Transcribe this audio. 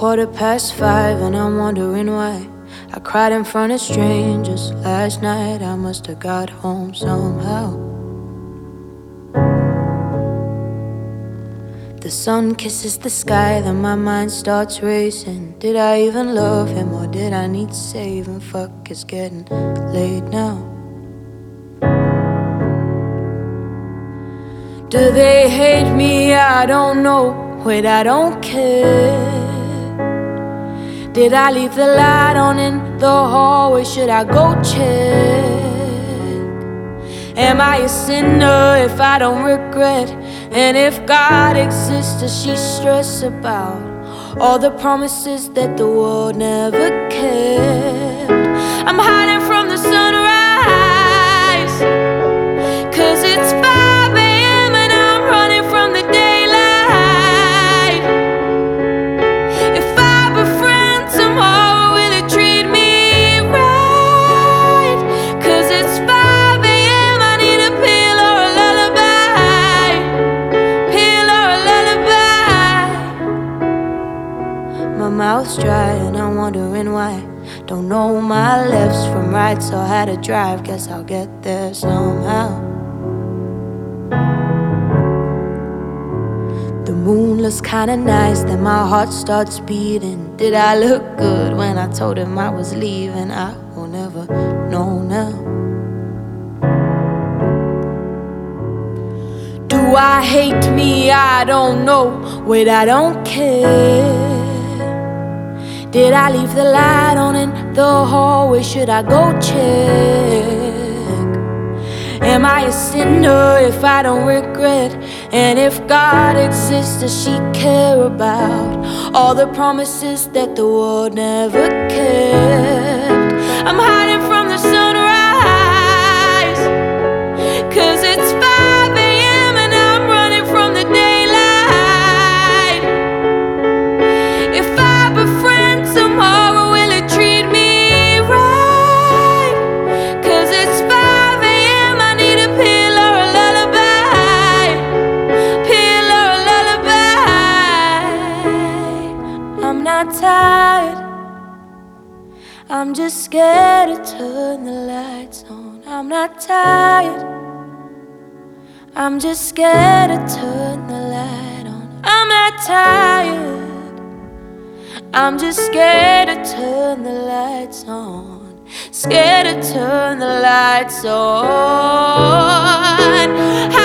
5:15 and I'm wondering why I cried in front of strangers last night. I must have got home somehow. The sun kisses the sky, then my mind starts racing. Did I even love him or did I need saving? Fuck, it's getting late now. Do they hate me? I don't know. Wait, I don't care. Did I leave the light on in the hallway? Should I go check? Am I a sinner if I don't regret? And if God exists, does she stress about all the promises that the world never kept? I'm hiding from the sunrise, 'cause it's 5 a.m. and I'm running from the daylight. If I befriend tomorrow, will it treat me right? 'Cause it's 5 a.m. I need a pill or a lullaby. Pill or a lullaby. My mouth's dry and I'm wondering why. Don't know my lefts from rights or how to drive. Guess I'll get there somehow. The moon looks kinda nice, then my heart starts beating. Did I look good when I told him I was leaving? I will never know now. Do I hate me? I don't know. Wait, I don't care. Did I leave the light on in the hallway? Should I go check? Am I a sinner if I don't regret? And if God exists, does she care about all the promises that the world never kept? I'm hiding from the sunrise, 'cause it's 5 a.m. and I'm running from the daylight. If I befriend tomorrow, will it treat me right? 'Cause it's 5 a.m. I need a pill or a lullaby. Pill or a lullaby. I'm not tired, I'm just scared to turn the lights on. I'm not tired, I'm just scared to turn the light on. I'm not tired, I'm just scared to turn the lights on. Scared to turn the lights on.